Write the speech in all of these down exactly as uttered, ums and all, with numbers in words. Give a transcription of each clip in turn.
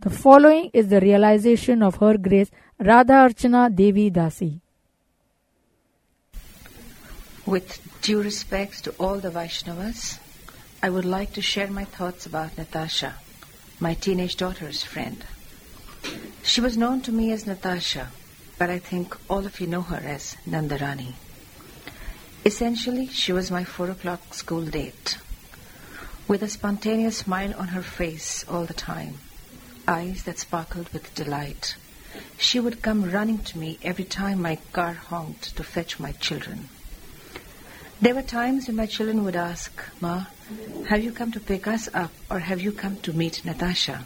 The following is the realization of Her Grace Radha Archana Devi Dasi. With due respect to all the Vaishnavas, I would like to share my thoughts about Natasha, my teenage daughter's friend. She was known to me as Natasha, but I think all of you know her as Nandarani. Essentially, she was my four o'clock school date. With a spontaneous smile on her face all the time, eyes that sparkled with delight, she would come running to me every time my car honked to fetch my children. There were times when my children would ask, "Ma, have you come to pick us up or have you come to meet Natasha?"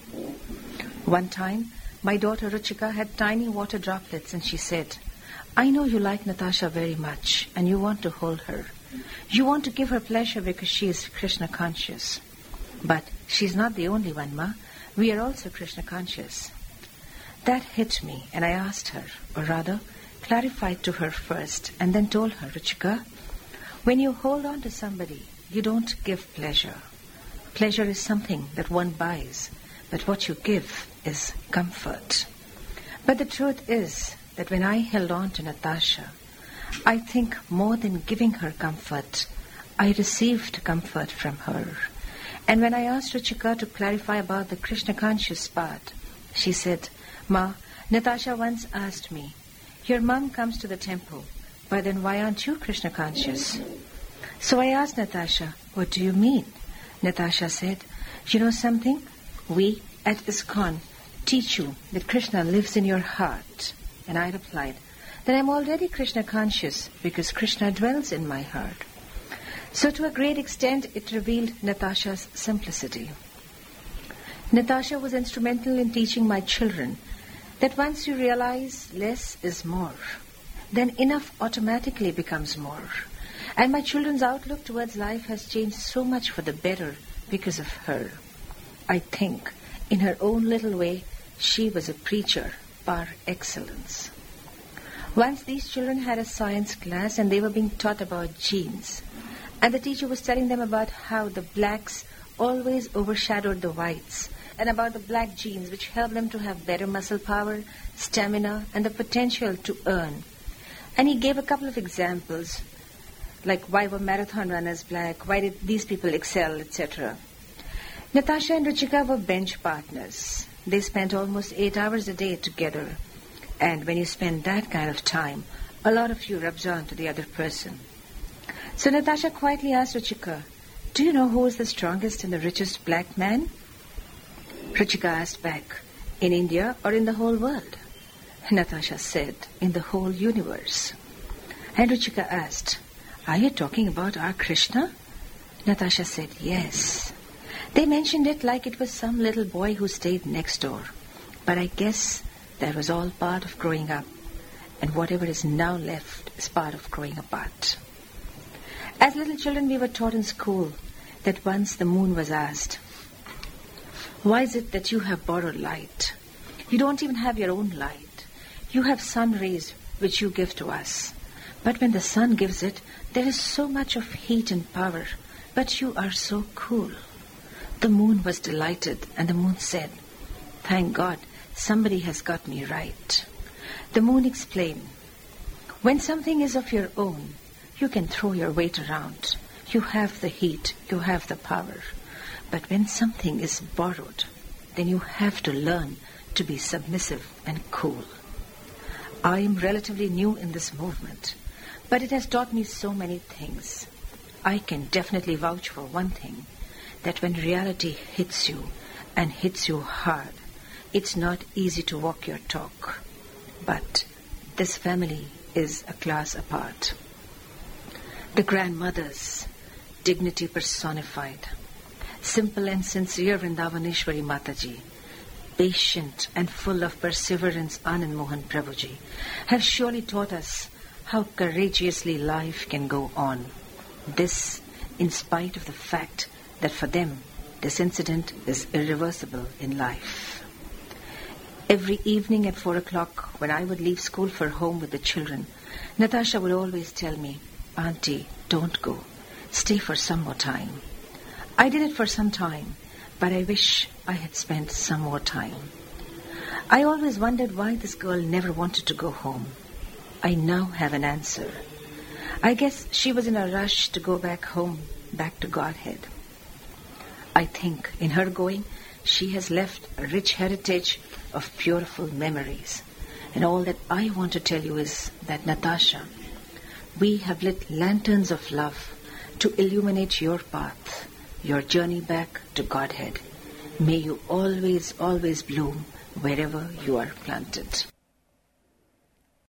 One time, my daughter Ruchika had tiny water droplets and she said, "I know you like Natasha very much and you want to hold her. You want to give her pleasure because she is Krishna conscious. But she's not the only one, Ma. We are also Krishna conscious." That hit me and I asked her, or rather, clarified to her first and then told her, "Ruchika, when you hold on to somebody, you don't give pleasure. Pleasure is something that one buys, but what you give is comfort." But the truth is that when I held on to Natasha, I think more than giving her comfort, I received comfort from her. And when I asked Ruchika to clarify about the Krishna conscious part, she said, "Ma, Natasha once asked me, 'Your mom comes to the temple, but then why aren't you Krishna conscious?' So I asked Natasha, 'What do you mean?' Natasha said, 'You know something? We at ISKCON teach you that Krishna lives in your heart.' And I replied, 'Then I'm already Krishna conscious because Krishna dwells in my heart.' So to a great extent it revealed Natasha's simplicity. Natasha was instrumental in teaching my children that once you realize less is more, then enough automatically becomes more. And my children's outlook towards life has changed so much for the better because of her. I think, in her own little way, she was a preacher par excellence. Once these children had a science class and they were being taught about genes. And the teacher was telling them about how the blacks always overshadowed the whites and about the black genes which helped them to have better muscle power, stamina, and the potential to earn. And he gave a couple of examples, like why were marathon runners black, why did these people excel, et cetera. Natasha and Ruchika were bench partners. They spent almost eight hours a day together. And when you spend that kind of time, a lot of you rubs on to the other person. So Natasha quietly asked Ruchika, "Do you know who is the strongest and the richest black man?" Ruchika asked back, "In India or in the whole world?" Natasha said, "In the whole universe." And Ruchika asked, "Are you talking about our Krishna?" Natasha said, "Yes." They mentioned it like it was some little boy who stayed next door. But I guess that was all part of growing up. And whatever is now left is part of growing apart. As little children, we were taught in school that once the moon was asked, "Why is it that you have borrowed light? You don't even have your own light. You have sun rays which you give to us. But when the sun gives it, there is so much of heat and power, but you are so cool." The moon was delighted, and the moon said, "Thank God, somebody has got me right." The moon explained, "When something is of your own, you can throw your weight around. You have the heat, you have the power. But when something is borrowed, then you have to learn to be submissive and cool." I am relatively new in this movement, but it has taught me so many things. I can definitely vouch for one thing, that when reality hits you and hits you hard, it's not easy to walk your talk. But this family is a class apart. The grandmothers, dignity personified, simple and sincere Vrindavaneshwari Mataji, patient and full of perseverance Anand Mohan Prabhuji, have surely taught us how courageously life can go on. This in spite of the fact that for them this incident is irreversible in life. Every evening at four o'clock, when I would leave school for home with the children, Natasha would always tell me, "Auntie, don't go. Stay for some more time." I did it for some time, but I wish I had spent some more time. I always wondered why this girl never wanted to go home. I now have an answer. I guess she was in a rush to go back home, back to Godhead. I think in her going, she has left a rich heritage of beautiful memories. And all that I want to tell you is that, Natasha, we have lit lanterns of love to illuminate your path, your journey back to Godhead. May you always, always bloom wherever you are planted.